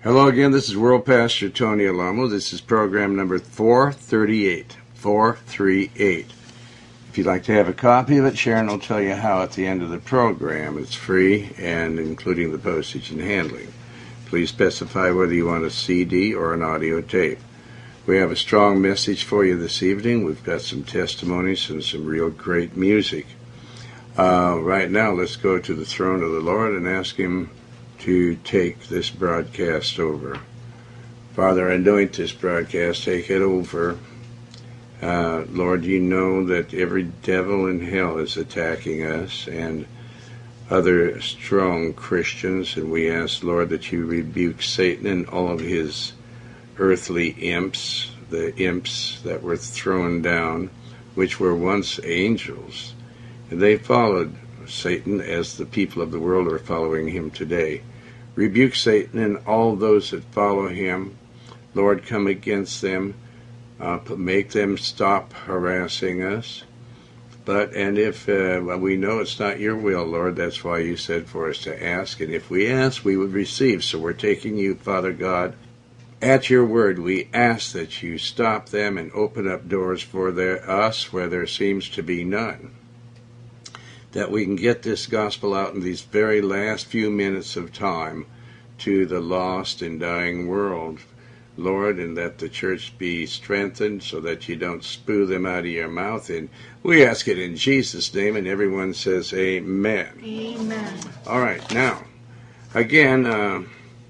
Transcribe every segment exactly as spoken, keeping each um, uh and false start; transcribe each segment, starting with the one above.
Hello again, this is World Pastor Tony Alamo. This is program number four thirty-eight. four thirty-eight. If you'd like to have a copy of it, Sharon will tell you how at the end of the program. It's free, and including the postage and handling. Please specify whether you want a C D or an audio tape. We have a strong message for you this evening. We've got some testimonies and some real great music. Uh, right now, let's go to the throne of the Lord and ask Him to take this broadcast over. Father, anoint this broadcast, take it over. Uh, Lord, you know that every devil in hell is attacking us and other strong Christians, and we ask, Lord, that you rebuke Satan and all of his earthly imps, the imps that were thrown down, which were once angels. And they followed Satan as the people of the world are following him today. Rebuke Satan and all those that follow him. Lord, come against them. Uh, make them stop harassing us. But, and if uh, well, we know it's not your will, Lord, that's why you said for us to ask. And if we ask, we would receive. So we're taking you, Father God, at your word. We ask that you stop them and open up doors for their, us where there seems to be none. That we can get this gospel out in these very last few minutes of time to the lost and dying world, Lord, and that the church be strengthened so that you don't spew them out of your mouth. And we ask it in Jesus' name, and everyone says amen. Amen. All right, now, again, uh,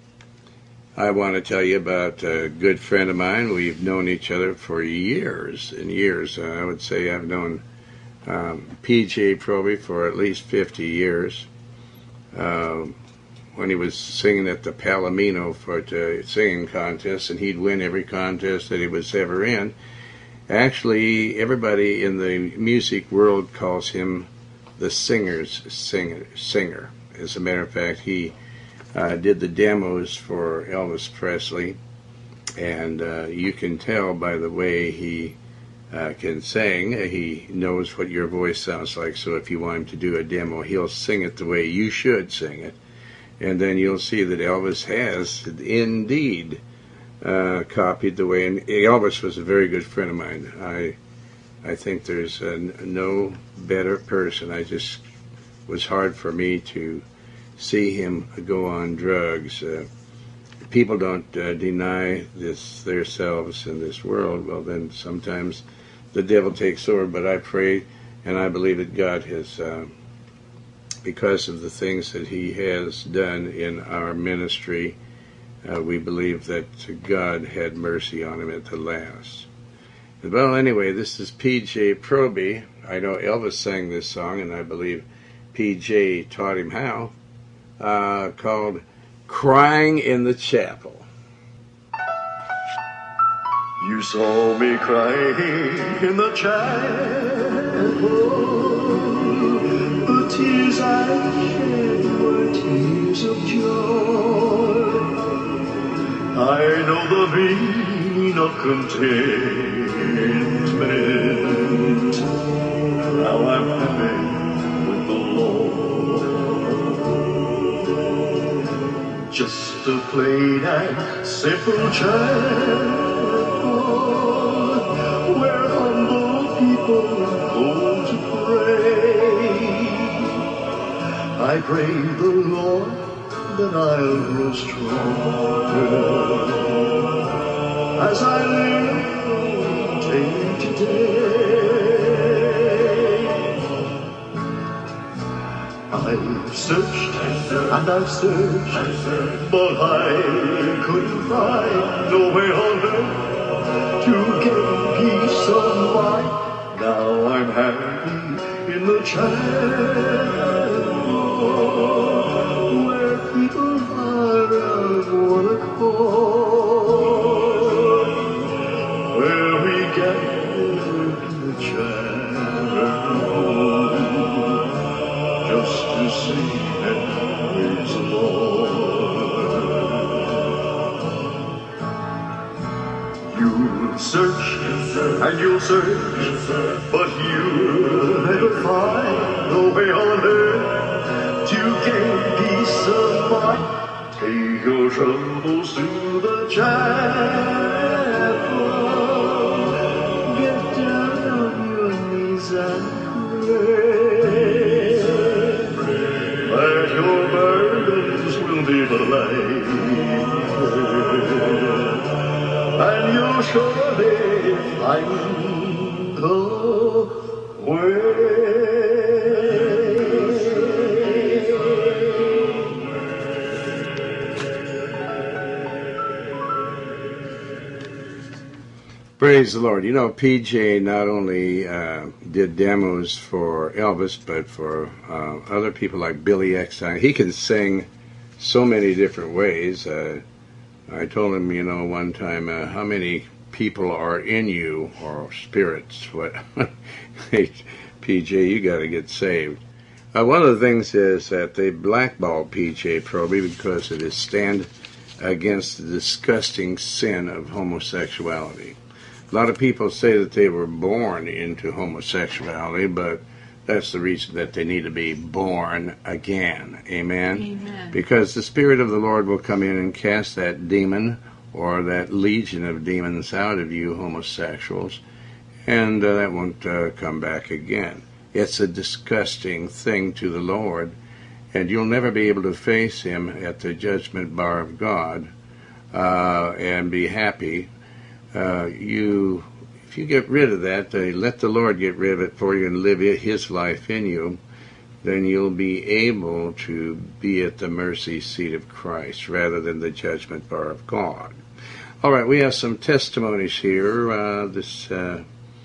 I want to tell you about a good friend of mine. We've known each other for years and years. Uh, I would say I've known Um, P J Proby for at least fifty years. Uh, when he was singing at the Palomino for the singing contest, and he'd win every contest that he was ever in. Actually, everybody in the music world calls him the singer's singer. singer. As a matter of fact, he uh, did the demos for Elvis Presley, and uh, you can tell by the way he Uh, can sing. He knows what your voice sounds like, so if you want him to do a demo, he'll sing it the way you should sing it. And then you'll see that Elvis has indeed uh, copied the way, and Elvis was a very good friend of mine. I I think there's uh, no better person. I just, it was hard for me to see him go on drugs. Uh, people don't uh, deny this themselves in this world. Well, then sometimes the devil takes over, but I pray and I believe that God has, uh, because of the things that he has done in our ministry, uh, we believe that God had mercy on him at the last. Well, anyway, this is P J Proby. I know Elvis sang this song, and I believe P J taught him how, uh, called Crying in the Chapel. You saw me crying in the chapel. The tears I shed were tears of joy. I know the meaning of contentment. Now I'm happy with the Lord. Just a plain and simple chapel, where humble people go to pray. I pray the Lord that I'll grow stronger as I live from day to day. I've searched and I've searched, but I couldn't find no way on earth to get peace of mind. Now I'm happy in the chapel, where people are of one accord, where we gather in the chapel just to sing and praise the Lord. You'll search and you'll search, but you'll never find no way on earth to gain peace of mind. Take your troubles to the chapel. Get down on your knees and pray. That your burdens will be light. And you'll surely find the way. Praise the Lord. You know, P J not only uh, did demos for Elvis, but for uh, other people like Billy Eckstine. He can sing so many different ways. Uh, I told him, you know, one time, uh, how many people are in you, or spirits? What? Hey, P J, you got to get saved. Uh, one of the things is that they blackballed P J Proby because of his stand against the disgusting sin of homosexuality. A lot of people say that they were born into homosexuality, but that's the reason that they need to be born again. Amen? Amen. Because the Spirit of the Lord will come in and cast that demon or that legion of demons out of you homosexuals, and uh, that won't uh, come back again. It's a disgusting thing to the Lord, and you'll never be able to face Him at the judgment bar of God uh, and be happy. Uh, you, if you get rid of that, uh, let the Lord get rid of it for you and live His life in you, then you'll be able to be at the mercy seat of Christ rather than the judgment bar of God. All right, we have some testimonies here uh, this uh,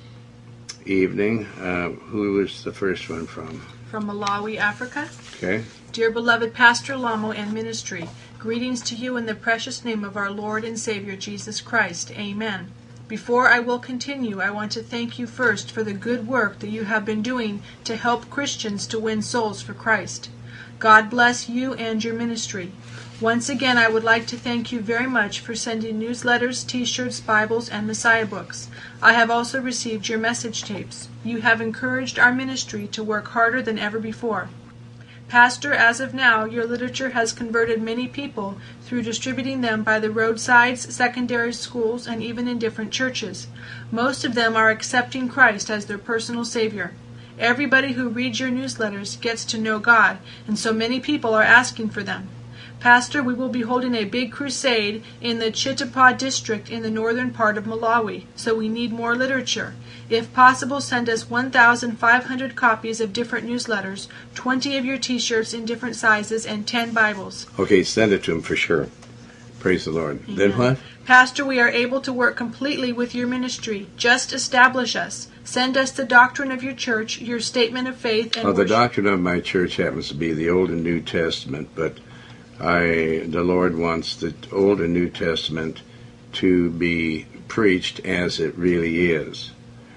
evening. Uh, who is the first one from? From Malawi, Africa. Okay. Dear beloved Pastor Lamo and ministry, greetings to you in the precious name of our Lord and Savior Jesus Christ. Amen. Before I will continue, I want to thank you first for the good work that you have been doing to help Christians to win souls for Christ. God bless you and your ministry. Once again, I would like to thank you very much for sending newsletters, t-shirts, Bibles, and Messiah books. I have also received your message tapes. You have encouraged our ministry to work harder than ever before. Pastor, as of now, your literature has converted many people through distributing them by the roadsides, secondary schools, and even in different churches. Most of them are accepting Christ as their personal Savior. Everybody who reads your newsletters gets to know God, and so many people are asking for them. Pastor, we will be holding a big crusade in the Chitapa district in the northern part of Malawi, so we need more literature. If possible, send us one thousand five hundred copies of different newsletters, twenty of your t-shirts in different sizes, and ten Bibles. Okay, send it to him for sure. Praise the Lord. Amen. Then what? Pastor, we are able to work completely with your ministry. Just establish us. Send us the doctrine of your church, your statement of faith, and Well, the worship. doctrine of my church happens to be the Old and New Testament, but I, the Lord wants the Old and New Testament to be preached as it really is.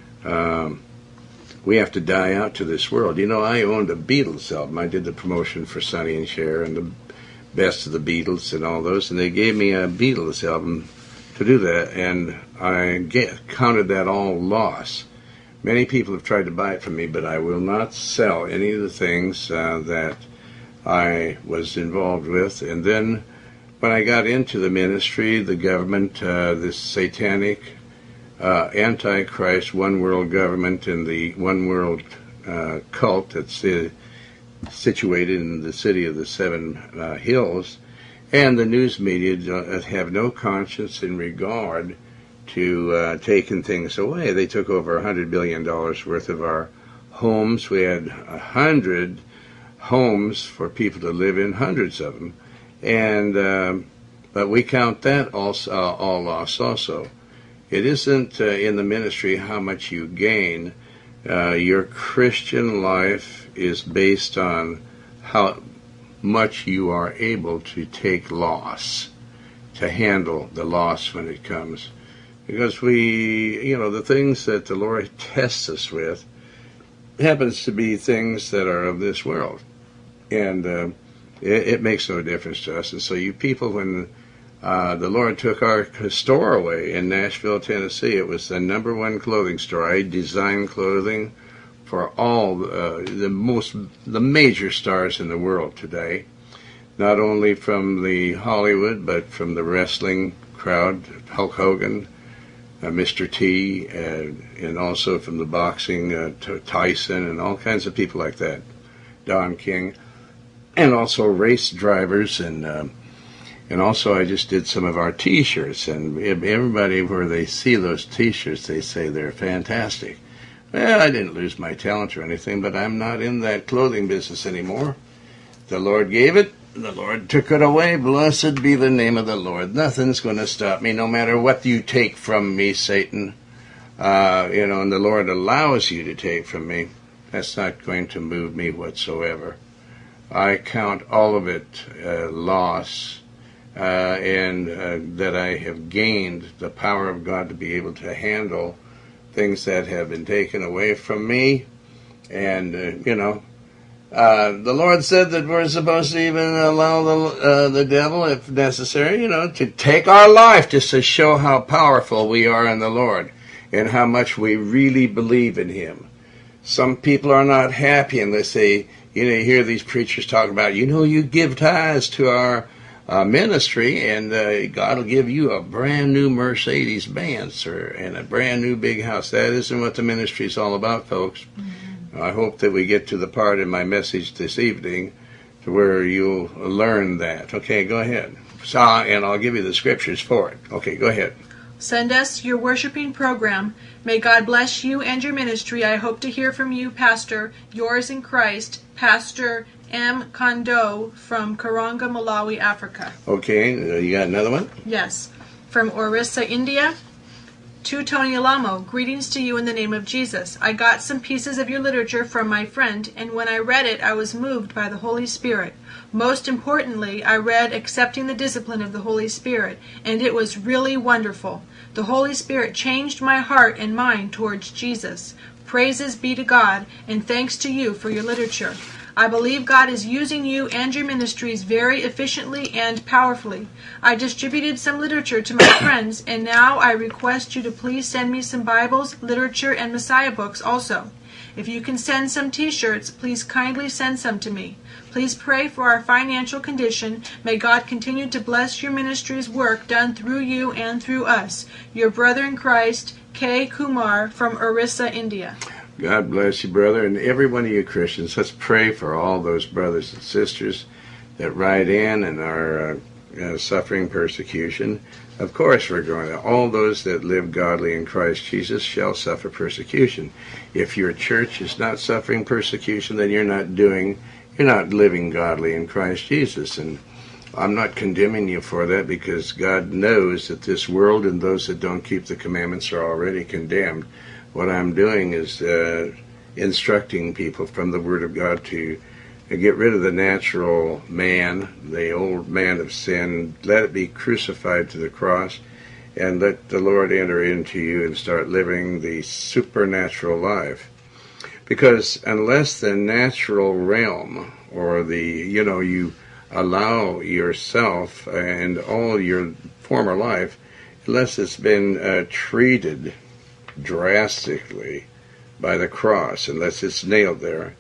Um, we have to die out to this world. You know, I owned a Beatles album. I did the promotion for Sonny and Cher and the best of the Beatles and all those, and they gave me a Beatles album to do that, and I get, counted that all loss. Many people have tried to buy it from me, but I will not sell any of the things uh, that I was involved with. And then when I got into the ministry, the government, uh, this satanic, uh, antichrist, one world government and the one world uh, cult that's uh, situated in the city of the Seven uh, Hills, and the news media uh, have no conscience in regard to uh, taking things away. They took over one hundred billion dollars worth of our homes. We had one hundred homes for people to live in, hundreds of them, and um, but we count that also, uh, all loss also. It isn't uh, in the ministry how much you gain. Uh, your Christian life is based on how much you are able to take loss, to handle the loss when it comes. Because we, you know, the things that the Lord tests us with happens to be things that are of this world. And uh, it, it makes no difference to us. And so you people, when uh, the Lord took our store away in Nashville, Tennessee, it was the number one clothing store. I designed clothing for all uh, the most, the major stars in the world today. not only from the Hollywood, but from the wrestling crowd, Hulk Hogan, uh, Mister T, uh, and also from the boxing, uh, Tyson, and all kinds of people like that, Don King, and also race drivers, and um, and also I just did some of our T-shirts, and everybody where they see those T-shirts, they say they're fantastic. Well, I didn't lose my talent or anything, but I'm not in that clothing business anymore. The Lord gave it, the Lord took it away. Blessed be the name of the Lord. Nothing's going to stop me, no matter what you take from me, Satan. Uh, you know, and the Lord allows you to take from me. That's not going to move me whatsoever. I count all of it uh, loss, uh, and uh, that I have gained the power of God to be able to handle things that have been taken away from me. And, uh, you know, uh, the Lord said that we're supposed to even allow the, uh, the devil, if necessary, you know, to take our life just to show how powerful we are in the Lord and how much we really believe in Him. Some people are not happy unless they, you know, you hear these preachers talk about, you know, you give tithes to our Uh, ministry, and uh, God will give you a brand new Mercedes Benz, sir, and a brand new big house. That isn't what the ministry is all about, folks. Mm-hmm. I hope that we get to the part in my message this evening to where you'll learn that. Okay, go ahead. So, and I'll give you the scriptures for it. Okay, go ahead. Send us your worshiping program. May God bless you and your ministry. I hope to hear from you, Pastor. Yours in Christ, Pastor M. Kondo from Karanga, Malawi, Africa. Okay, uh, you got another one? Yes. From Orissa, India. To Tony Alamo, greetings to you in the name of Jesus. I got some pieces of your literature from my friend, and when I read it, I was moved by the Holy Spirit. Most importantly, I read Accepting the Discipline of the Holy Spirit, and it was really wonderful. The Holy Spirit changed my heart and mind towards Jesus. Praises be to God, and thanks to you for your literature. I believe God is using you and your ministries very efficiently and powerfully. I distributed some literature to my friends, and now I request you to please send me some Bibles, literature, and Messiah books also. If you can send some T-shirts, please kindly send some to me. Please pray for our financial condition. May God continue to bless your ministry's work done through you and through us. Your brother in Christ, K. Kumar from Orissa, India. God bless you, brother, and every one of you Christians. Let's pray for all those brothers and sisters that write in and are uh, uh, suffering persecution. Of course, we're going to. All those that live godly in Christ Jesus shall suffer persecution. If your church is not suffering persecution, then you're not doing, you're not living godly in Christ Jesus. And I'm not condemning you for that, because God knows that this world and those that don't keep the commandments are already condemned. What I'm doing is uh, instructing people from the Word of God to uh, get rid of the natural man, the old man of sin, let it be crucified to the cross, and let the Lord enter into you and start living the supernatural life. Because unless the natural realm, or the, you know, you allow yourself and all your former life, unless it's been uh, treated drastically by the cross, unless it's nailed there.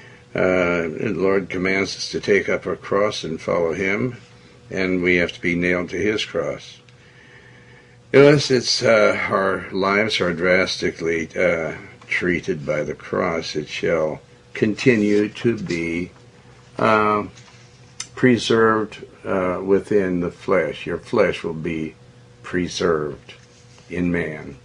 Uh, the Lord commands us to take up our cross and follow Him, and we have to be nailed to His cross. Unless it's uh, our lives are drastically uh, treated by the cross, it shall continue to be uh, preserved uh, within the flesh. Your flesh will be preserved in man.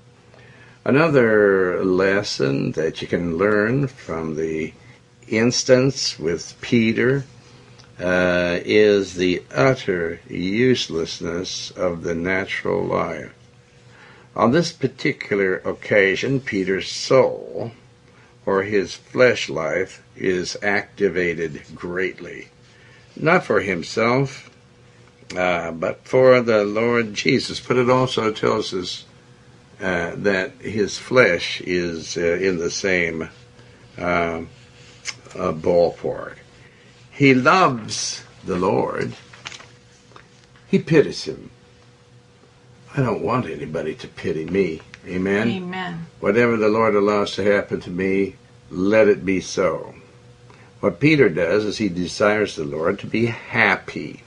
Another lesson that you can learn from the instance with Peter uh, is the utter uselessness of the natural life. On this particular occasion, Peter's soul, or his flesh life, is activated greatly. Not for himself, uh, but for the Lord Jesus. But it also tells us Uh, that his flesh is uh, in the same uh, uh, ballpark. He loves the Lord. He pities him. I don't want anybody to pity me. Amen? Amen. Whatever the Lord allows to happen to me, let it be so. What Peter does is he desires the Lord to be happy.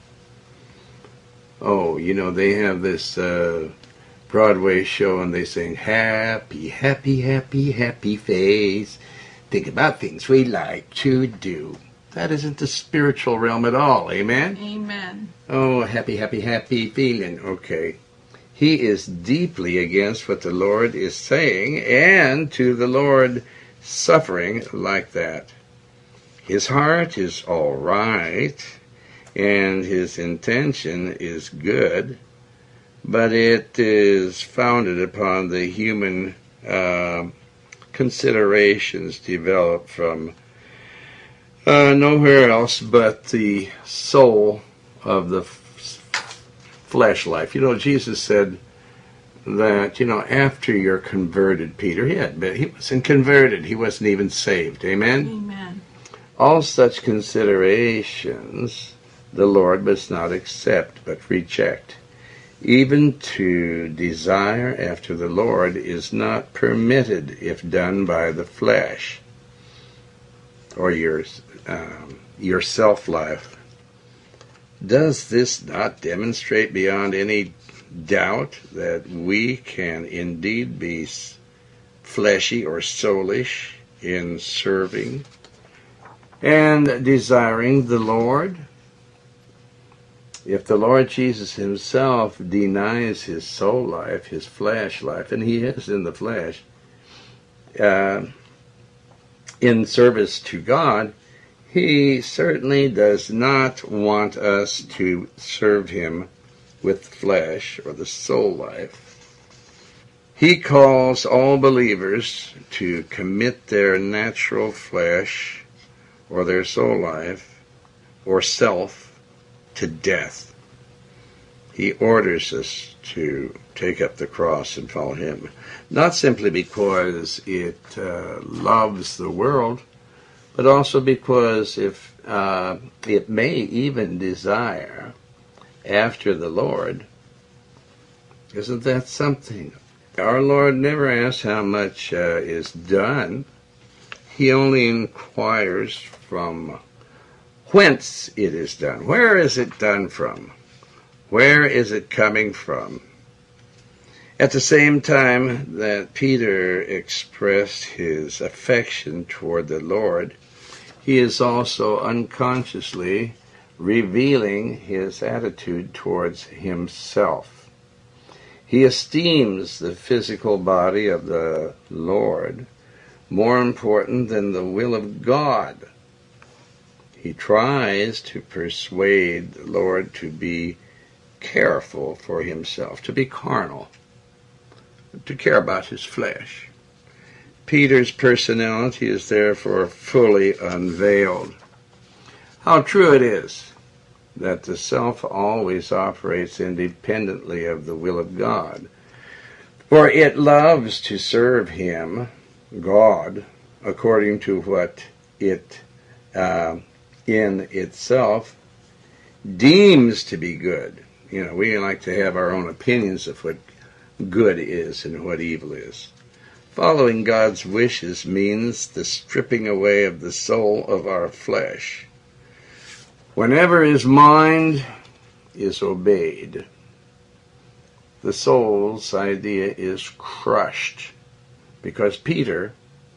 Oh, you know, they have this uh, Broadway show and they sing, happy, happy, happy, happy face. Think about things we like to do. That isn't the spiritual realm at all. Amen? Amen. Oh, happy, happy, happy feeling. Okay. He is deeply against what the Lord is saying and to the Lord suffering like that. His heart is all right and his intention is good, but it is founded upon the human uh, considerations developed from uh, nowhere else but the soul of the flesh life. You know, Jesus said that, you know, after you're converted, Peter, he had been, he wasn't converted. He wasn't even saved. Amen? Amen. All such considerations the Lord must not accept but reject. Even to desire after the Lord is not permitted if done by the flesh or your, um, your self-life. Does this not demonstrate beyond any doubt that we can indeed be fleshy or soulish in serving and desiring the Lord? If the Lord Jesus himself denies his soul life, his flesh life, and he is in the flesh, uh, in service to God, he certainly does not want us to serve him with flesh or the soul life. He calls all believers to commit their natural flesh or their soul life or self to death. He orders us to take up the cross and follow him, not simply because it uh, loves the world, but also because if uh, it may even desire after the Lord. Isn't that something? Our Lord never asks how much uh, is done. He only inquires from whence it is done. Where is it done from? Where is it coming from? At the same time that Peter expressed his affection toward the Lord, he is also unconsciously revealing his attitude towards himself. He esteems the physical body of the Lord more important than the will of God. He tries to persuade the Lord to be careful for himself, to be carnal, to care about his flesh. Peter's personality is therefore fully unveiled. How true it is that the self always operates independently of the will of God, for it loves to serve him, God, according to what it uh, in itself deems to be good. You know, we like to have our own opinions of what good is and what evil is. Following God's wishes means the stripping away of the soul of our flesh. Whenever his mind is obeyed, the soul's idea is crushed, because Peter,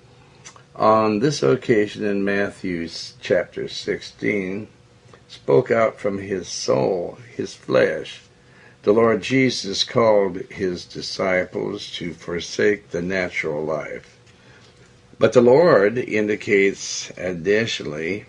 on this occasion in Matthew chapter sixteen, spoke out from his soul, his flesh. The Lord Jesus called his disciples to forsake the natural life. But the Lord indicates additionally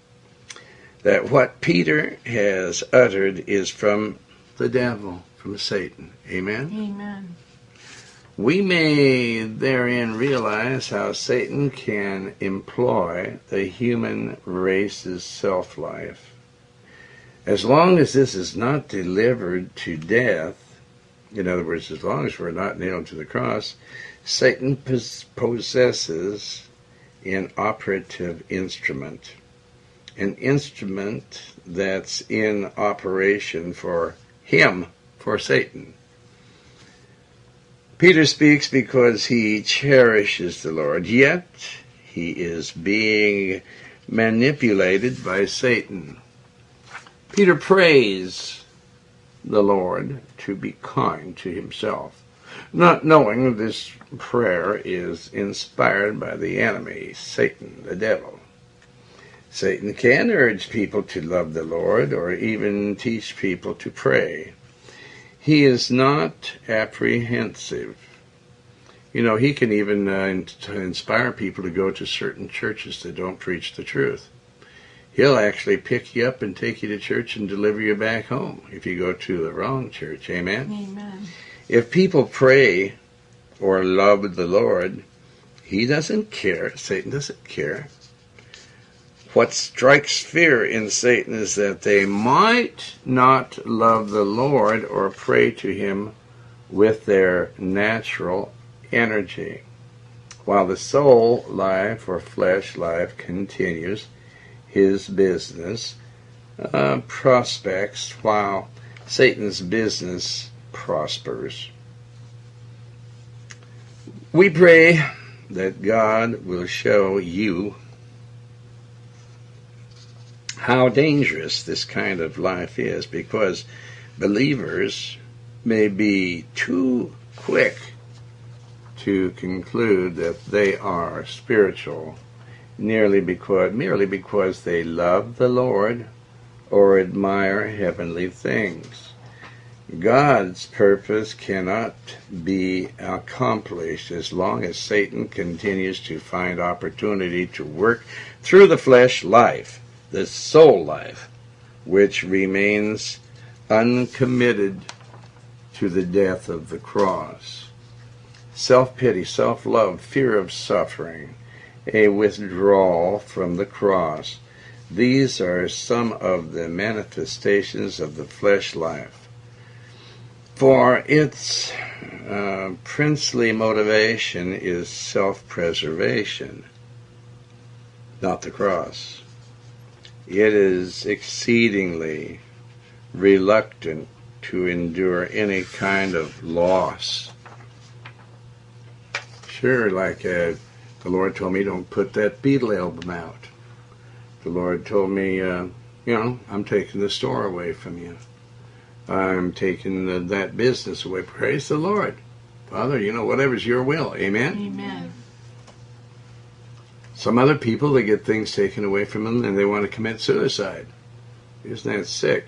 that what Peter has uttered is from the devil, from Satan. Amen? Amen. We may therein realize how Satan can employ the human race's self-life. As long as this is not delivered to death, in other words, as long as we're not nailed to the cross, Satan possesses an operative instrument, an instrument that's in operation for him, for Satan. Peter speaks because he cherishes the Lord, yet he is being manipulated by Satan. Peter prays the Lord to be kind to himself, not knowing this prayer is inspired by the enemy, Satan, the devil. Satan can urge people to love the Lord or even teach people to pray. He is not apprehensive. You know, he can even uh, inspire people to go to certain churches that don't preach the truth. He'll actually pick you up and take you to church and deliver you back home if you go to the wrong church. Amen? Amen. If people pray or love the Lord, he doesn't care. Satan doesn't care. What strikes fear in Satan is that they might not love the Lord or pray to him with their natural energy, while the soul life or flesh life continues his business, uh, prospects, while Satan's business prospers. We pray that God will show you how dangerous this kind of life is, because believers may be too quick to conclude that they are spiritual merely because, merely because they love the Lord or admire heavenly things. God's purpose cannot be accomplished as long as Satan continues to find opportunity to work through the flesh life, the soul life, which remains uncommitted to the death of the cross. Self-pity, self-love, fear of suffering, a withdrawal from the cross. These are some of the manifestations of the flesh life. For its uh, princely motivation is self-preservation, not the cross. It is exceedingly reluctant to endure any kind of loss. Sure, like uh, the Lord told me, don't put that Beatle album out. The Lord told me, uh, you know, I'm taking the store away from you. I'm taking the, that business away. Praise the Lord. Father, you know, whatever's your will. Amen? Amen. Some other people, they get things taken away from them and they want to commit suicide. Isn't that sick?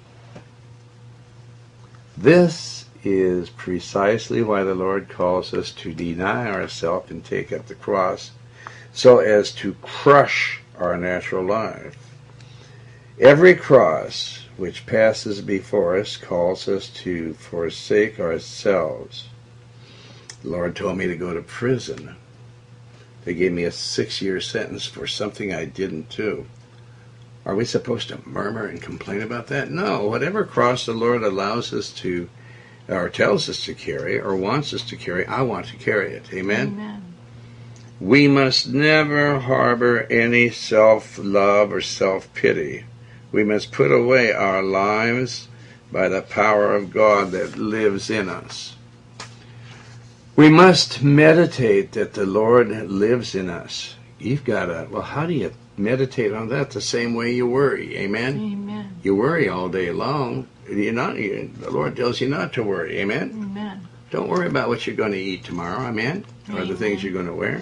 This is precisely why the Lord calls us to deny ourselves and take up the cross, so as to crush our natural life. Every cross which passes before us calls us to forsake ourselves. The Lord told me to go to prison. They gave me a six-year sentence for something I didn't do. Are we supposed to murmur and complain about that? No. Whatever cross the Lord allows us to, or tells us to carry, or wants us to carry, I want to carry it. Amen? Amen. We must never harbor any self-love or self-pity. We must put away our lives by the power of God that lives in us. We must meditate that the Lord lives in us. You've got to, well, how do you meditate on that? The same way you worry. Amen? Amen. You worry all day long. You're not, you, the Lord tells you not to worry. Amen? Amen. Don't worry about what you're going to eat tomorrow. Amen? Or Amen. the things you're going to wear.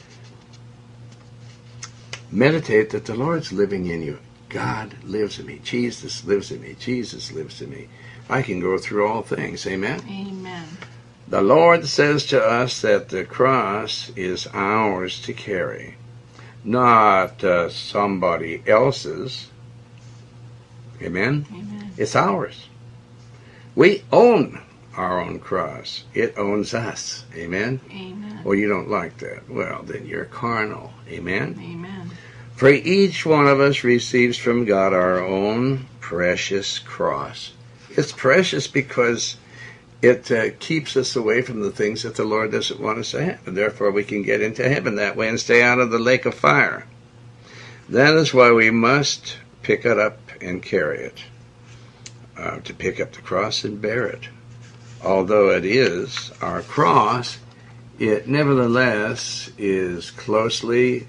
Meditate that the Lord's living in you. God lives in me. Jesus lives in me. Jesus lives in me. I can go through all things. Amen? Amen. The Lord says to us that the cross is ours to carry, not uh, somebody else's. Amen? Amen. It's ours. We own our own cross. It owns us. Amen? Amen. Well, you don't like that. Well, then you're carnal. Amen? Amen. For each one of us receives from God our own precious cross. It's precious because it uh, keeps us away from the things that the Lord doesn't want us to have. And therefore we can get into heaven that way and stay out of the lake of fire. That is why we must pick it up and carry it. Uh, to pick up the cross and bear it. Although it is our cross, it nevertheless is closely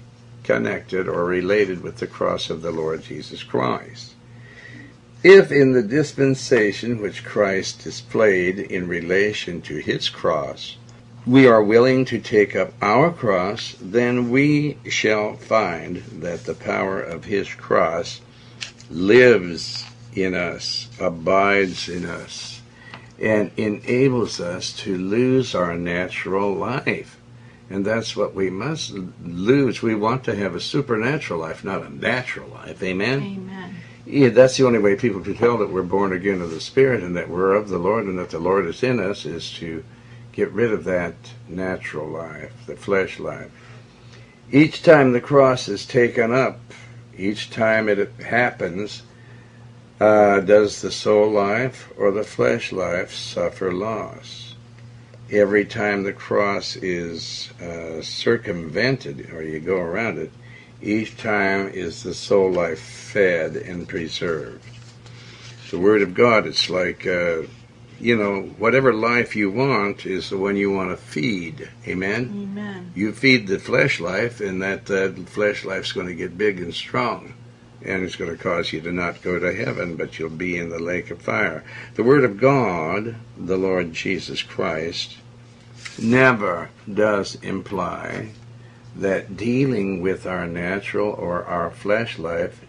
connected or related with the cross of the Lord Jesus Christ. If in the dispensation which Christ displayed in relation to his cross, we are willing to take up our cross, then we shall find that the power of his cross lives in us, abides in us, and enables us to lose our natural life. And that's what we must lose. We want to have a supernatural life, not a natural life. Amen? Amen. Yeah, that's the only way people can tell that we're born again of the Spirit and that we're of the Lord and that the Lord is in us, is to get rid of that natural life, the flesh life. Each time the cross is taken up, each time it happens, uh, does the soul life or the flesh life suffer loss? Every time the cross is uh, circumvented, or you go around it, each time is the soul life fed and preserved. The Word of God, it's like, uh, you know, whatever life you want is the one you want to feed. Amen? Amen. You feed the flesh life, and that uh, flesh life's going to get big and strong. And it's going to cause you to not go to heaven, but you'll be in the lake of fire. The Word of God, the Lord Jesus Christ, never does imply that dealing with our natural or our flesh life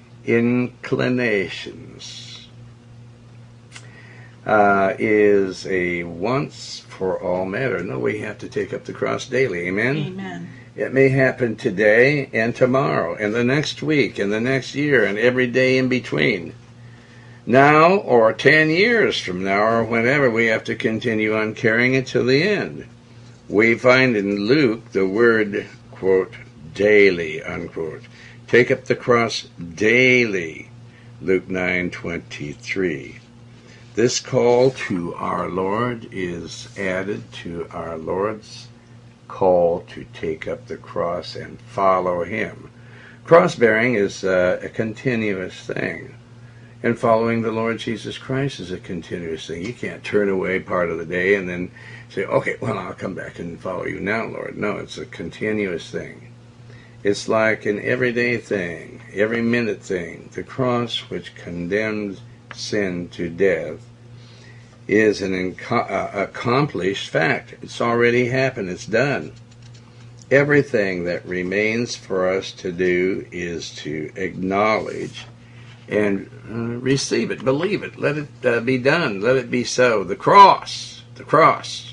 inclinations uh, is a once for all matter. No, we have to take up the cross daily. Amen? Amen. It may happen today and tomorrow and the next week and the next year and every day in between. Now or ten years from now or whenever, we have to continue on carrying it to the end. We find in Luke the word, quote, daily, unquote. Take up the cross daily, Luke nine twenty-three. This call to our Lord is added to our Lord's call to take up the cross and follow him. Cross-bearing is uh, a continuous thing. And following the Lord Jesus Christ is a continuous thing. You can't turn away part of the day and then say, okay, well, I'll come back and follow you now, Lord. No, it's a continuous thing. It's like an everyday thing, every minute thing. The cross, which condemns sin to death, is an inco- uh, accomplished fact. It's already happened. It's done. Everything that remains for us to do is to acknowledge and uh, receive it, believe it, let it uh, be done, let it be so. The cross, the cross.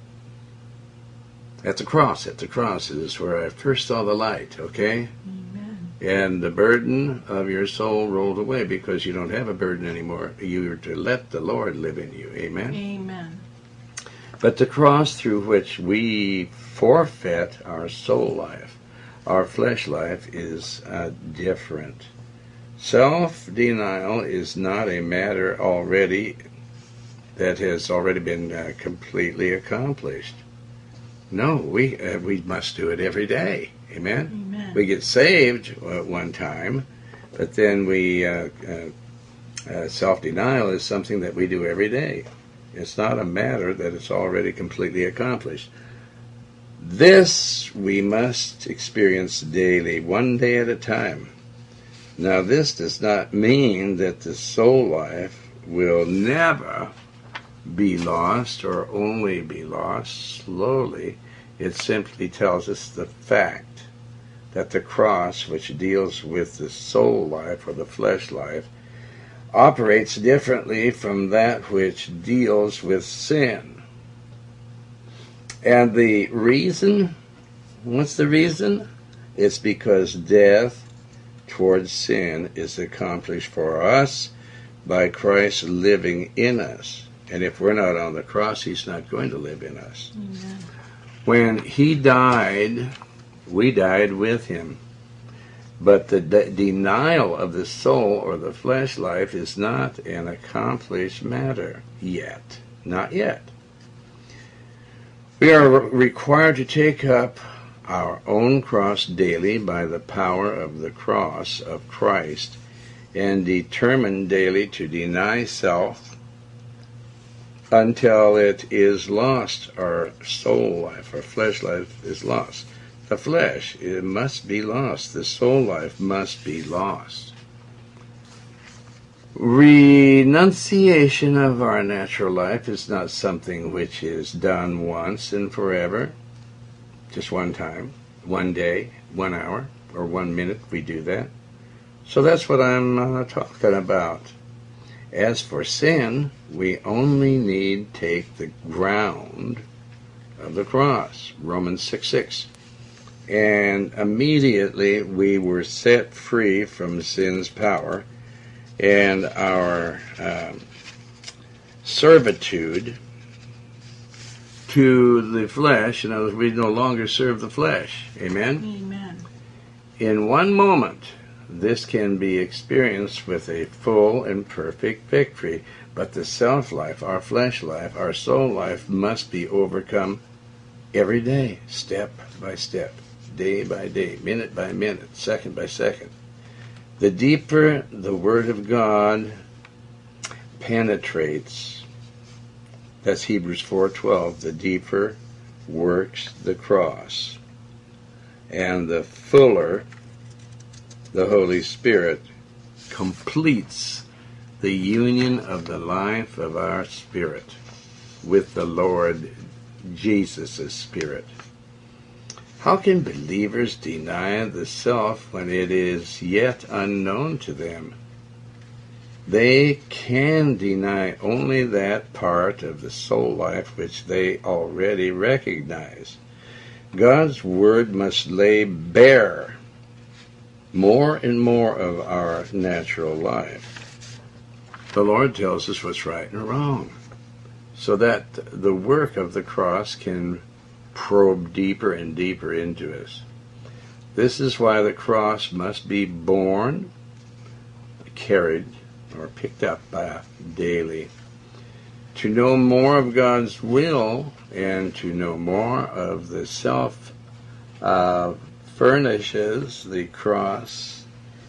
At the cross, at the cross is where I first saw the light, okay? Amen. And the burden of your soul rolled away because you don't have a burden anymore. You are to let the Lord live in you, amen? Amen. But the cross through which we forfeit our soul life, our flesh life, is uh, different. Self-denial is not a matter already that has already been uh, completely accomplished. No, we uh, we must do it every day. Amen? Amen. We get saved at one time, but then we uh, uh, uh, self-denial is something that we do every day. It's not a matter that it's already completely accomplished. This we must experience daily, one day at a time. Now, this does not mean that the soul life will never be lost or only be lost slowly. It simply tells us the fact that the cross, which deals with the soul life or the flesh life, operates differently from that which deals with sin. And the reason, what's the reason? It's because death towards sin is accomplished for us by Christ living in us. And if we're not on the cross, he's not going to live in us. Amen. When he died, we died with him. But the de- denial of the soul or the flesh life is not an accomplished matter yet. Not yet. We are re- required to take up our own cross daily by the power of the cross of Christ, and determine daily to deny self until it is lost. Our soul life, our flesh life is lost. the flesh. It must be lost. The soul life must be lost. Renunciation of our natural life is not something which is done once and forever. Just one time, one day, one hour, or one minute we do that. So that's what I'm uh, talking about. As for sin, we only need take the ground of the cross, Romans six six. And immediately we were set free from sin's power and our um, servitude to the flesh. In other words, we no longer serve the flesh. Amen? Amen. In one moment, this can be experienced with a full and perfect victory, but the self-life, our flesh life, our soul life must be overcome every day, step by step, day by day, minute by minute, second by second. The deeper the Word of God penetrates, that's Hebrews four twelve, the deeper works the cross, and the fuller the Holy Spirit completes the union of the life of our spirit with the Lord Jesus' Spirit. How can believers deny the self when it is yet unknown to them? They can deny only that part of the soul life which they already recognize. God's Word must lay bare more and more of our natural life. The Lord tells us what's right and wrong, so that the work of the cross can probe deeper and deeper into us. This is why the cross must be borne, carried, or picked up by daily. To know more of God's will and to know more of the self uh, furnishes the cross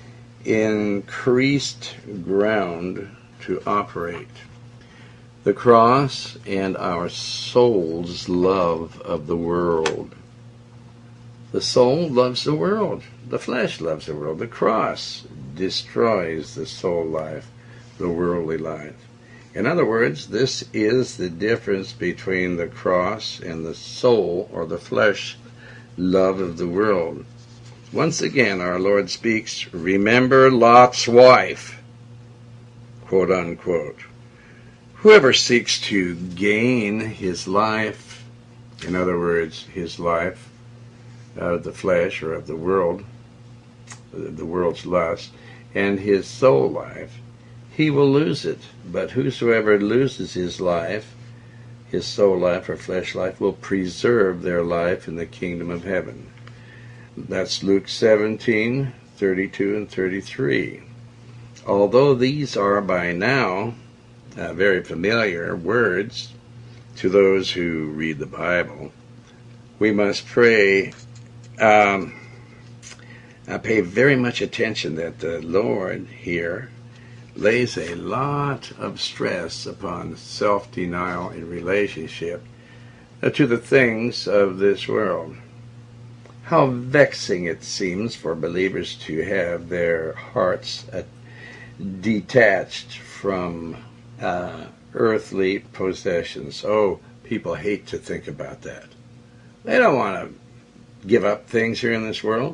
increased ground to operate. The cross and our soul's love of the world. The soul loves the world. The flesh loves the world. The cross destroys the soul life, the worldly life. In other words, this is the difference between the cross and the soul or the flesh love of the world. Once again, our Lord speaks, remember Lot's wife, quote unquote. Whoever seeks to gain his life, in other words, his life of the flesh or of the world, the world's lust, and his soul life, he will lose it. But whosoever loses his life, his soul life or flesh life, will preserve their life in the kingdom of heaven. That's Luke seventeen, thirty-two and thirty-three. Although these are by now uh, very familiar words to those who read the Bible, we must pray, um, uh, pay very much attention that the Lord here lays a lot of stress upon self-denial in relationship to the things of this world. How vexing it seems for believers to have their hearts uh, detached from uh, earthly possessions. Oh, people hate to think about that. They don't want to give up things here in this world.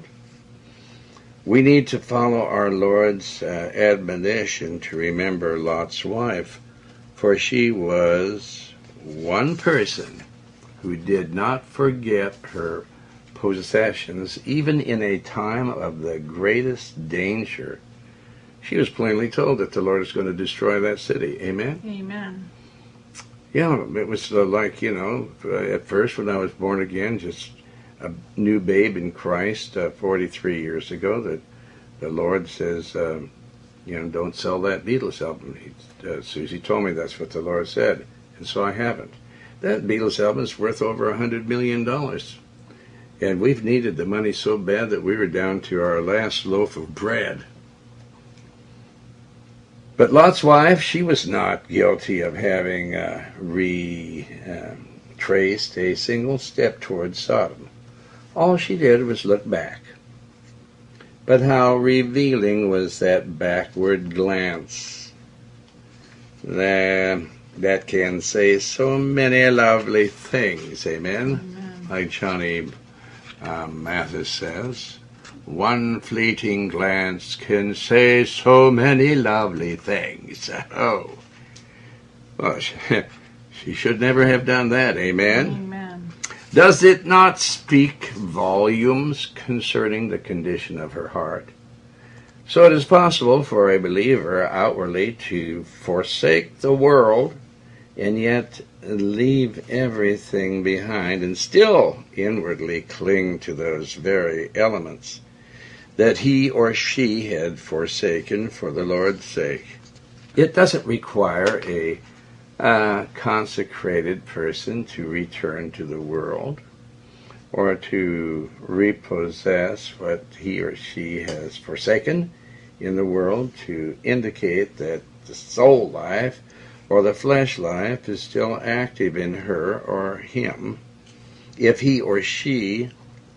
We need to follow our Lord's uh, admonition to remember Lot's wife, for she was one person who did not forget her possessions, even in a time of the greatest danger. She was plainly told that the Lord is going to destroy that city. Amen? Amen. Yeah, it was uh, like, you know, at first when I was born again, just a new babe in Christ uh, forty-three years ago, that the Lord says, uh, you know, don't sell that Beatles album. He, uh, Susie told me that's what the Lord said, and so I haven't. That Beatles album is worth over a hundred million dollars, and we've needed the money so bad that we were down to our last loaf of bread. But Lot's wife, she was not guilty of having uh, retraced a single step towards Sodom. all she did was look back. But how revealing was that backward glance. That, that can say so many lovely things, amen? Amen. Like Johnny um, Mathis says, one fleeting glance can say so many lovely things. Oh, well, she, she should never have done that, amen? Amen. Does it not speak volumes concerning the condition of her heart? So it is possible for a believer outwardly to forsake the world and yet leave everything behind and still inwardly cling to those very elements that he or she had forsaken for the Lord's sake. It doesn't require a uh, consecrated person to return to the world or to repossess what he or she has forsaken in the world to indicate that the soul life or the flesh life is still active in her or him. If he or she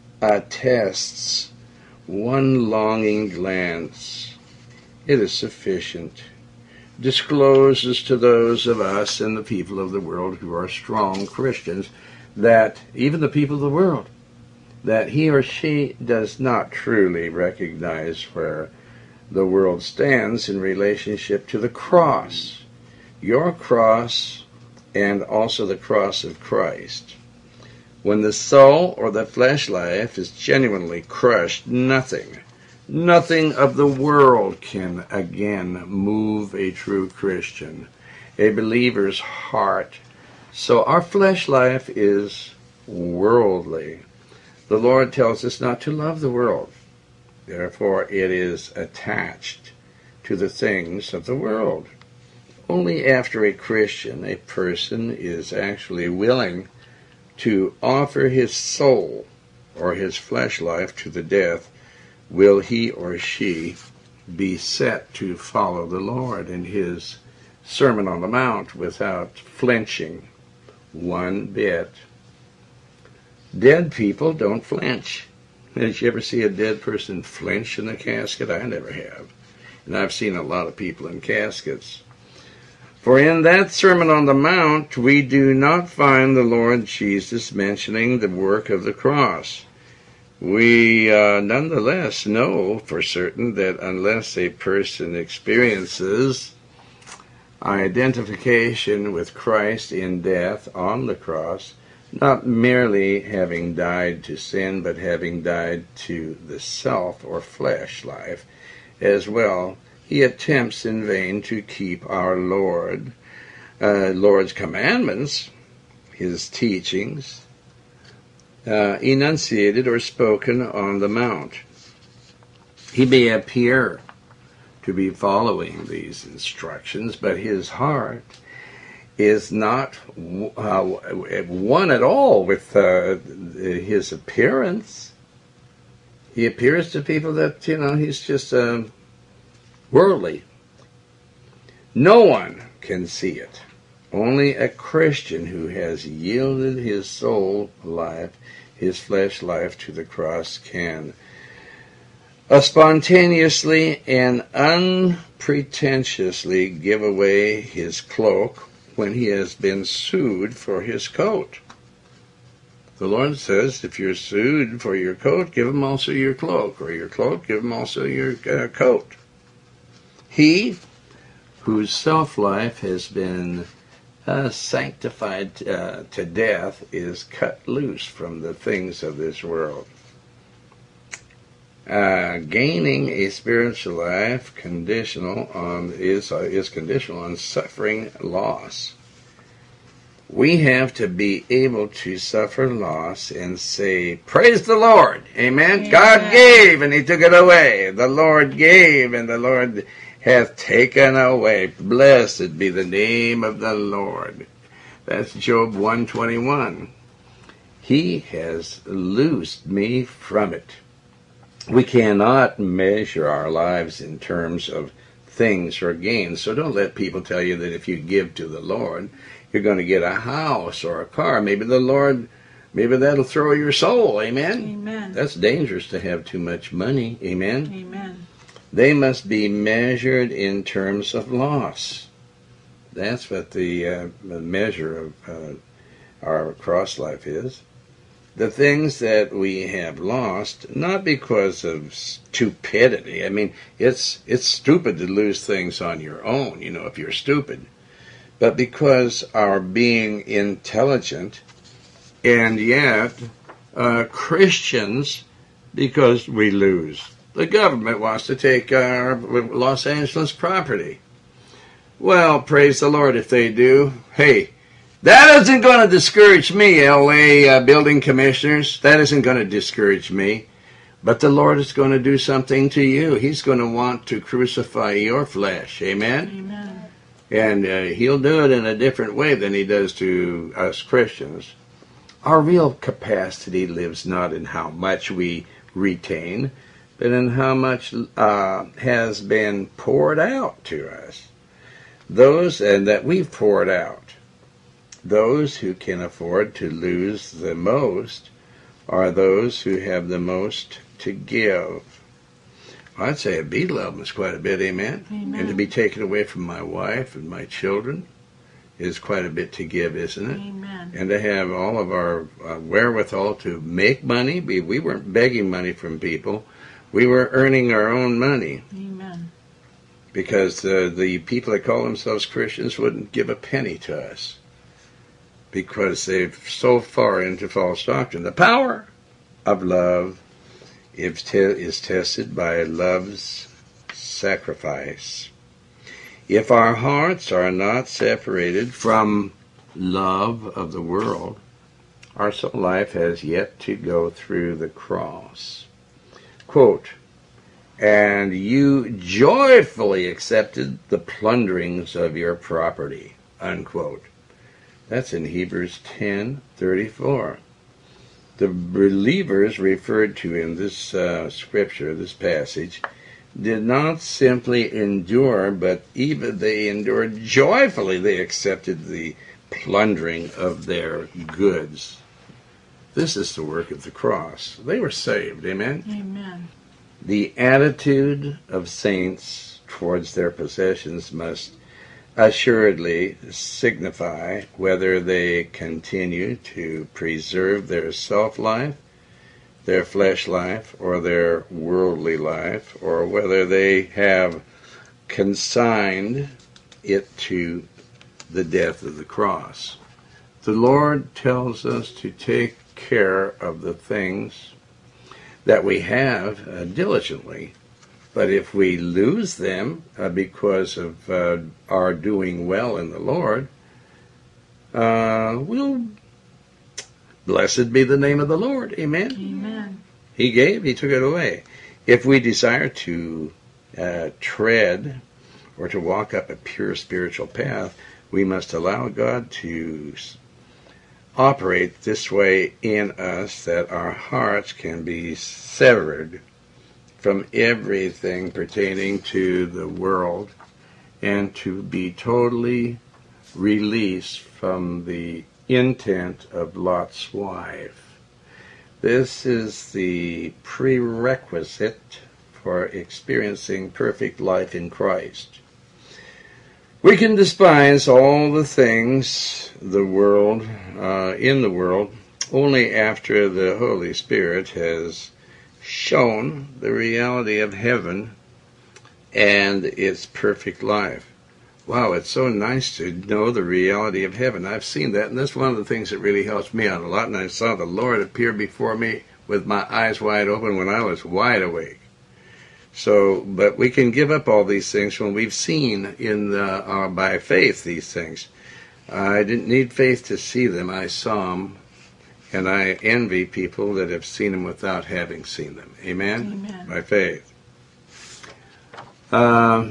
attests one longing glance, it is sufficient. Discloses to those of us and the people of the world who are strong Christians, that even the people of the world, that he or she does not truly recognize where the world stands in relationship to the cross, your cross, and also the cross of Christ. When the soul or the flesh life is genuinely crushed, nothing, nothing of the world can again move a true Christian, a believer's heart. So our flesh life is worldly. The Lord tells us not to love the world. Therefore, it is attached to the things of the world. Only after a Christian, a person, is actually willing to offer his soul or his flesh life to the death, will he or she be set to follow the Lord in his Sermon on the Mount without flinching one bit. Dead people don't flinch. Did you ever see a dead person flinch in a casket? I never have. And I've seen a lot of people in caskets. For in that Sermon on the Mount, we do not find the Lord Jesus mentioning the work of the cross. We uh, nonetheless know for certain that unless a person experiences identification with Christ in death on the cross, not merely having died to sin, but having died to the self or flesh life as well, he attempts in vain to keep our Lord, uh, Lord's commandments, his teachings, uh, enunciated or spoken on the Mount. He may appear to be following these instructions, but his heart is not uh, one at all with uh, his appearance. He appears to people that, you know, he's just uh, worldly. No one can see it. Only a Christian who has yielded his soul life, his flesh life to the cross can uh, spontaneously and unpretentiously give away his cloak when he has been sued for his coat. The Lord says, if you're sued for your coat, give him also your cloak, or your cloak, give him also your uh, coat. He whose self-life has been uh, sanctified uh, to death is cut loose from the things of this world. Uh, gaining a spiritual life conditional on is uh, is conditional on suffering loss. We have to be able to suffer loss and say, "Praise the Lord, Amen." Amen. God gave and He took it away. The Lord gave and the Lord hath taken away. Blessed be the name of the Lord. That's Job one twenty-one. He has loosed me from it. We cannot measure our lives in terms of things or gains. So don't let people tell you that if you give to the Lord, you're going to get a house or a car. Maybe the Lord Maybe that'll throw your soul. Amen? Amen. That's dangerous to have too much money. Amen? Amen. They must be measured in terms of loss. That's what the uh, measure of uh, our cross life is. The things that we have lost, not because of stupidity. I mean, it's it's stupid to lose things on your own, you know, if you're stupid. But because our being intelligent, and yet uh, Christians, because we lose. The government wants to take our Los Angeles property. Well, praise the Lord if they do. Hey, that isn't going to discourage me, L A uh, building commissioners. That isn't going to discourage me. But the Lord is going to do something to you. He's going to want to crucify your flesh. Amen? Amen. And uh, he'll do it in a different way than he does to us Christians. Our real capacity lives not in how much we retain, but in how much uh, has been poured out to us. Those, and that we've poured out. Those who can afford to lose the most are those who have the most to give. Well, I'd say a beat love is quite a bit, amen? Amen. And to be taken away from my wife and my children is quite a bit to give, isn't it? Amen. And to have all of our uh, wherewithal to make money. We, we weren't begging money from people. We were earning our own money. Amen. Because uh, the people that call themselves Christians wouldn't give a penny to us. Because they're so far into false doctrine. The power of love is, te- is tested by love's sacrifice. If our hearts are not separated from love of the world, our soul life has yet to go through the cross. Quote, and you joyfully accepted the plunderings of your property, unquote. That's in Hebrews ten thirty-four. The believers referred to in this uh, scripture, this passage, did not simply endure, but even they endured joyfully. They accepted the plundering of their goods. This is the work of the cross. They were saved, amen? Amen. The attitude of saints towards their possessions must assuredly signify whether they continue to preserve their self-life, their flesh life, or their worldly life, or whether they have consigned it to the death of the cross. The Lord tells us to take care of the things that we have uh, diligently. But if we lose them uh, because of uh, our doing well in the Lord, uh, we'll, blessed be the name of the Lord. Amen? Amen. He gave, he took it away. If we desire to uh, tread or to walk up a pure spiritual path, we must allow God to operate this way in us, that our hearts can be severed from everything pertaining to the world and to be totally released from the intent of Lot's wife. This is the prerequisite for experiencing perfect life in Christ. We can despise all the things the world uh, in the world only after the Holy Spirit has shown the reality of heaven and its perfect life. Wow, it's so nice to know the reality of heaven. I've seen that, and that's one of the things that really helps me out a lot. And I saw the Lord appear before me with my eyes wide open when I was wide awake. So, but we can give up all these things when we've seen in the, uh, by faith these things. I didn't need faith to see them. I saw them, and I envy people that have seen them without having seen them. Amen? Amen. By faith. Um,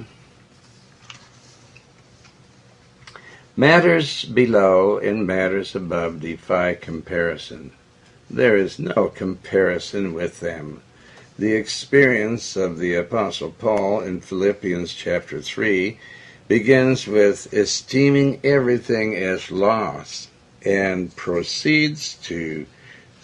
matters below and matters above defy comparison. There is no comparison with them. The experience of the Apostle Paul in Philippians chapter three begins with esteeming everything as loss and proceeds to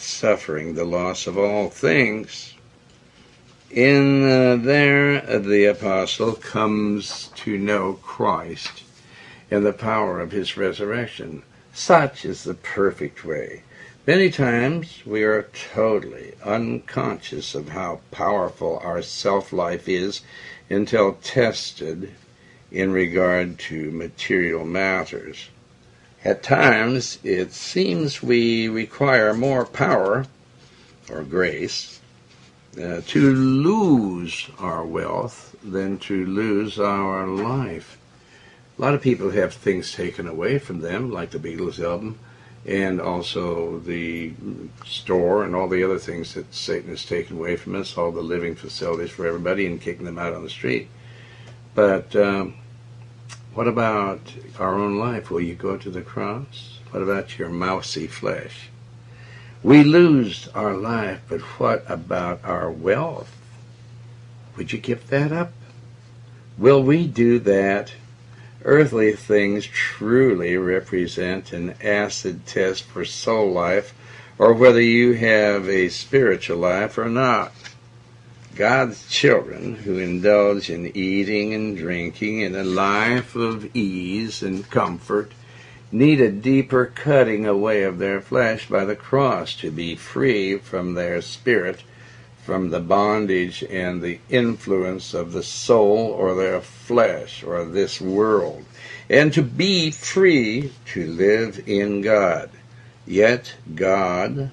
suffering, the loss of all things. In uh, there, uh, the apostle comes to know Christ and the power of his resurrection. Such is the perfect way. Many times we are totally unconscious of how powerful our self-life is until tested in regard to material matters. At times it seems we require more power or grace uh, to lose our wealth than to lose our life. A lot of people have things taken away from them, like the Beatles album, and also the store and all the other things that Satan has taken away from us, all the living facilities for everybody, and kicking them out on the street. But um, what about our own life? Will you go to the cross? What about your mousy flesh? We lose our life, but what about our wealth? Would you give that up? Will we do that? Earthly things truly represent an acid test for soul life, or whether you have a spiritual life or not. God's children who indulge in eating and drinking in a life of ease and comfort need a deeper cutting away of their flesh by the cross to be free from their spirit, from the bondage and the influence of the soul or their flesh or this world, and to be free to live in God. Yet God,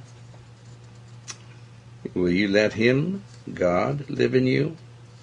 will you let Him, God, live in you?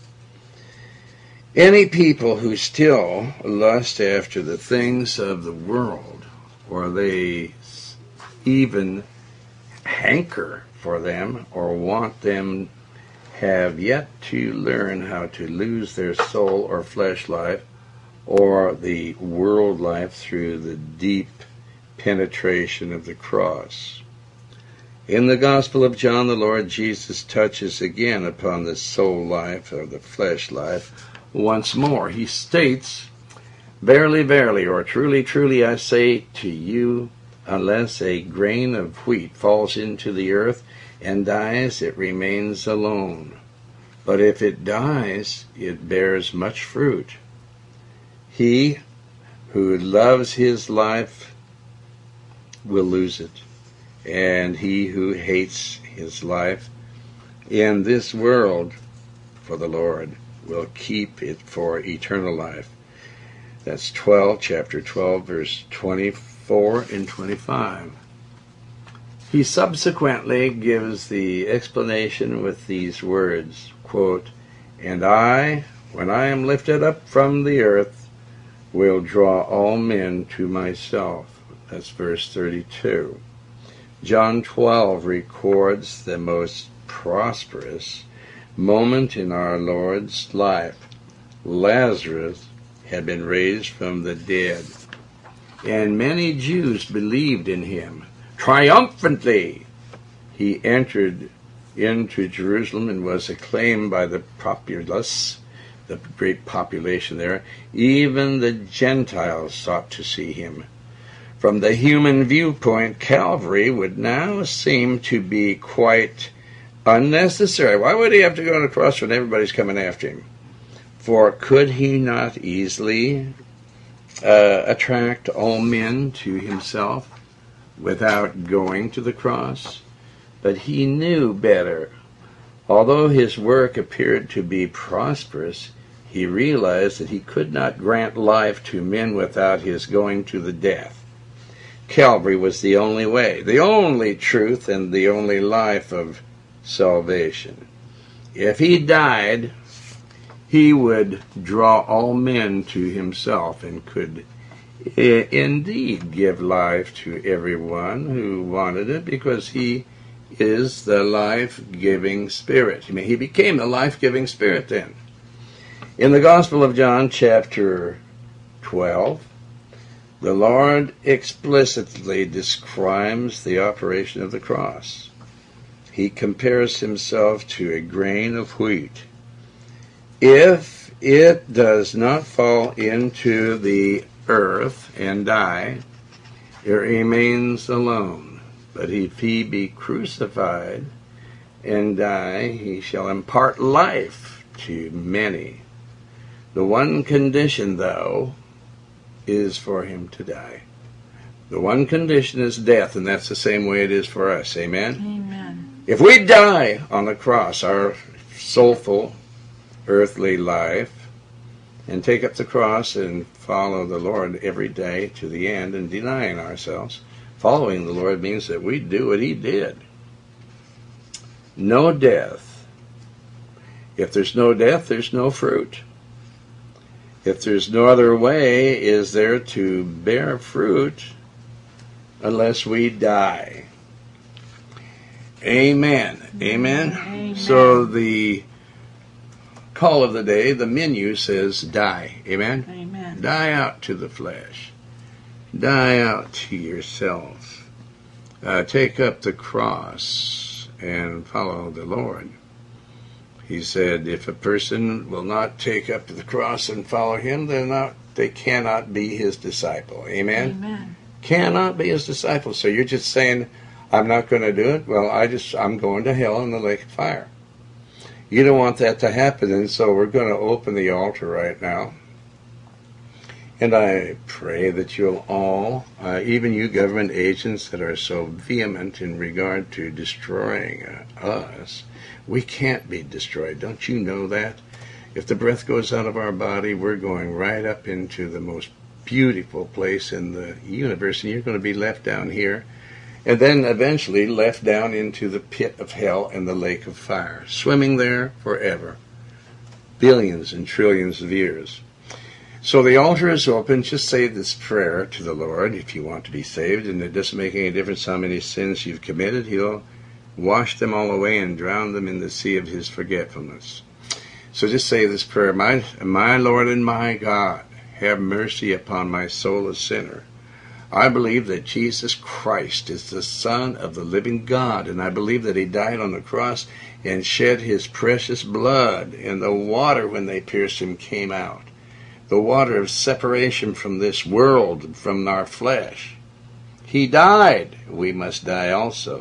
Any people who still lust after the things of the world, or they even hanker for them or want them, have yet to learn how to lose their soul or flesh life or the world life through the deep penetration of the cross. In the Gospel of John, the Lord Jesus touches again upon the soul life or the flesh life once more. He states, "Verily, verily, or truly, truly, I say to you, unless a grain of wheat falls into the earth and dies, it remains alone. But if it dies, it bears much fruit. He who loves his life will lose it, and he who hates his life in this world for the Lord will keep it for eternal life." That's twelve, chapter twelve, verse twenty-four and twenty-five. He subsequently gives the explanation with these words, quote, "And I, when I am lifted up from the earth, will draw all men to myself." That's verse thirty-two. John twelve records the most prosperous moment in our Lord's life. Lazarus had been raised from the dead, and many Jews believed in him. Triumphantly, he entered into Jerusalem and was acclaimed by the populace, the great population there. Even the Gentiles sought to see him. From the human viewpoint, Calvary would now seem to be quite unnecessary. Why would he have to go on the cross when everybody's coming after him? For could he not easily uh, attract all men to himself without going to the cross? But he knew better. Although his work appeared to be prosperous, he realized that he could not grant life to men without his going to the death. Calvary was the only way, the only truth, and the only life of salvation. If he died, he would draw all men to himself and could I- indeed give life to everyone who wanted it, because he is the life-giving Spirit. I mean, he became the life-giving Spirit then. In the Gospel of John, chapter twelve, the Lord explicitly describes the operation of the cross. He compares himself to a grain of wheat. If it does not fall into the earth and die, it remains alone. But if he be crucified and die, he shall impart life to many. The one condition, though, is for him to die. The one condition is death, and that's the same way it is for us. Amen? Amen. If we die on the cross, our soulful, earthly life, and take up the cross and follow the Lord every day to the end and denying ourselves, following the Lord means that we do what he did. No death. If there's no death, there's no fruit. If there's no other way is there to bear fruit unless we die. Amen. Amen. Amen. So the call of the day, the menu says die. Amen. Amen. Die out to the flesh. Die out to yourself. Uh, take up the cross and follow the Lord. He said, if a person will not take up the cross and follow him, they're not, they cannot be his disciple. Amen? Amen. Cannot be his disciple. So you're just saying, I'm not going to do it? Well, I just, I'm going to hell in the lake of fire. You don't want that to happen, and so we're going to open the altar right now. And I pray that you'll all, uh, even you government agents that are so vehement in regard to destroying uh, us, we can't be destroyed. Don't you know that? If the breath goes out of our body, we're going right up into the most beautiful place in the universe, and you're going to be left down here, and then eventually left down into the pit of hell and the lake of fire, swimming there forever, billions and trillions of years. So the altar is open. Just say this prayer to the Lord if you want to be saved, and it doesn't make any difference how many sins you've committed. He'll wash them all away and drown them in the sea of his forgetfulness. So just say this prayer, my, my Lord and my God, have mercy upon my soul, a sinner. I believe that Jesus Christ is the Son of the living God, and I believe that he died on the cross and shed his precious blood, and the water when they pierced him came out. The water of separation from this world, from our flesh. He died. We must die also.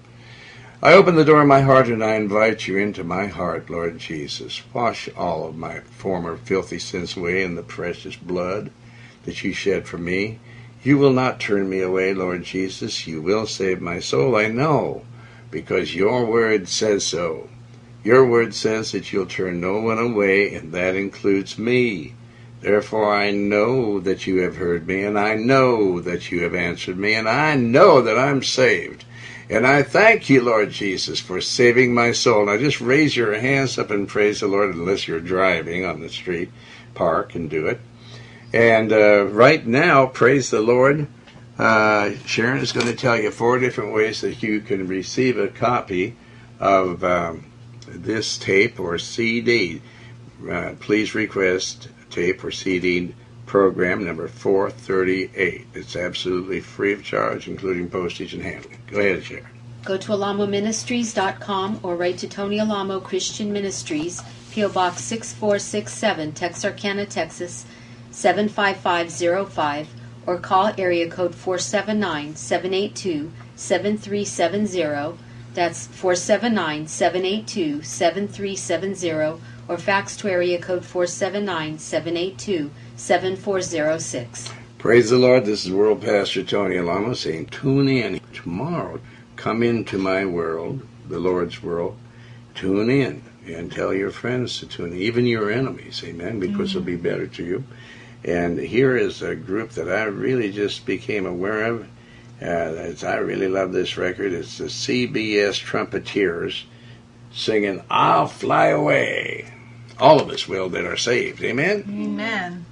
I open the door of my heart and I invite you into my heart, Lord Jesus. Wash all of my former filthy sins away in the precious blood that you shed for me. You will not turn me away, Lord Jesus. You will save my soul, I know, because your word says so. Your word says that you'll turn no one away, and that includes me. Therefore I know that you have heard me, and I know that you have answered me, and I know that I'm saved. And I thank you, Lord Jesus, for saving my soul. Now just raise your hands up and praise the Lord, unless you're driving on the street. Park and do it. And uh, right now, praise the Lord. Uh, Sharon is going to tell you four different ways that you can receive a copy of um, this tape or C D. Uh, please request tape or C D program number four thirty-eight. It's absolutely free of charge, including postage and handling. Go ahead, Sharon. Go to alamo ministries dot com or write to Tony Alamo Christian Ministries, P O Box six four six seven, Texarkana, Texas seven five five zero five, or call area code four seven nine, seven eight two, seven three seven zero. That's four seven nine, seven eight two, seven three seven zero, or fax to area code four seven nine, seven eight two, seven four zero six. Praise the Lord. This is World Pastor Tony Alamo saying, tune in tomorrow. Come into my world, the Lord's world. Tune in and tell your friends to tune in, even your enemies, amen, because mm-hmm. it'll be better to you. And here is a group that I really just became aware of. Uh, I really love this record. It's the C B S Trumpeteers singing, I'll Fly Away. All of us will that are saved. Amen? Amen.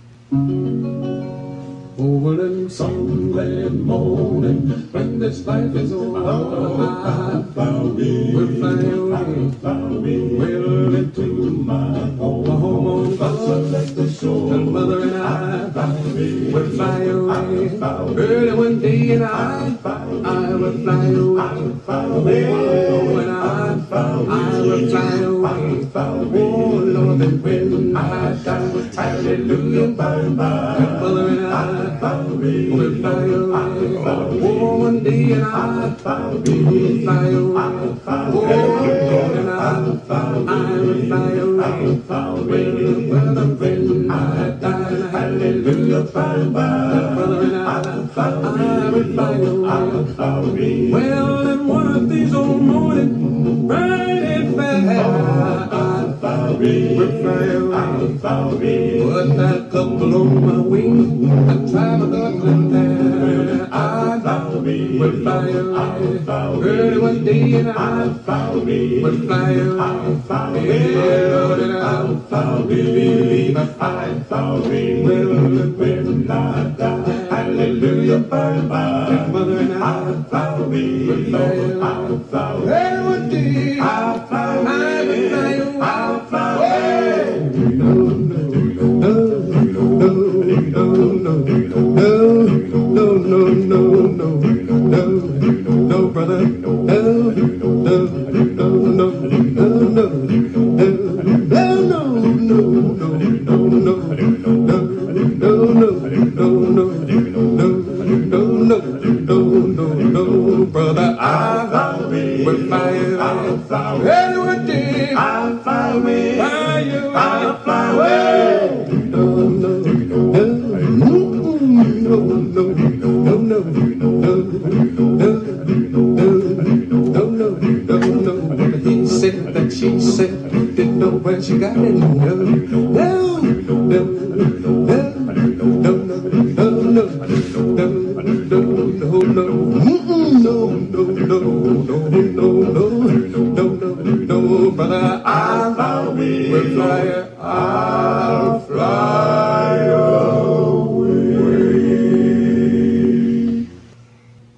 Oh, what a some glad morning when this life is over. I'll fly away, we'll fly away, we'll into my home, my home on the shore. And mother and I will fly away early one day, and I, I will fly away. Oh, and I, I will fly away. Oh, Lord. that when I die, hallelujah, bye bye. And brother and I will fly away. Oh, one day and I will fly away. Oh, and I will fly away. Well, when I die, hallelujah, bye bye. Brother and I, I will fly away. Well, and one of these old mornings, bright and fast, I'll fly away. Put that couple on my wings, I try my luck and there. I'll fly away. Will fly away. Early one day and I'll fly away. Will fly away. Yeah, Lord, and I'll fly away. Believe I fly away. Well, when I die, hallelujah, bye bye. Mother and I'll fly away. Will fly away. I'll fly away. Early one day I'll fly away. I will fly away. I'll fly away. No, no, no, no, no, no, no, no, no, no, no, brother, no, no, no, no, no, no, no, no, no, brother, I will fly away. Every day I'll fly away. I'll fly away. No, no, no, no, no, no, no, no, no, no. He said that she said didn't know where she got it. No, no, no.